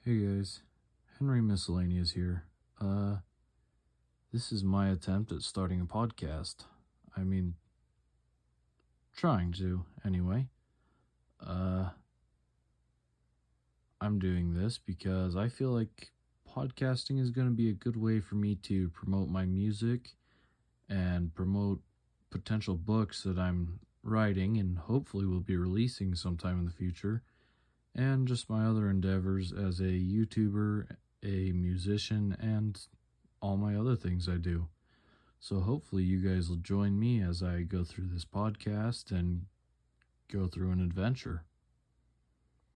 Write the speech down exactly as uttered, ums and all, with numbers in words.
Hey guys, Henry Miscellaneous here. Uh, this is my attempt at starting a podcast. I mean, trying to, anyway. Uh, I'm doing this because I feel like podcasting is going to be a good way for me to promote my music and promote potential books that I'm writing and hopefully will be releasing sometime in the future, and just my other endeavors as a YouTuber, a musician, and all my other things I do. So hopefully you guys will join me as I go through this podcast and go through an adventure.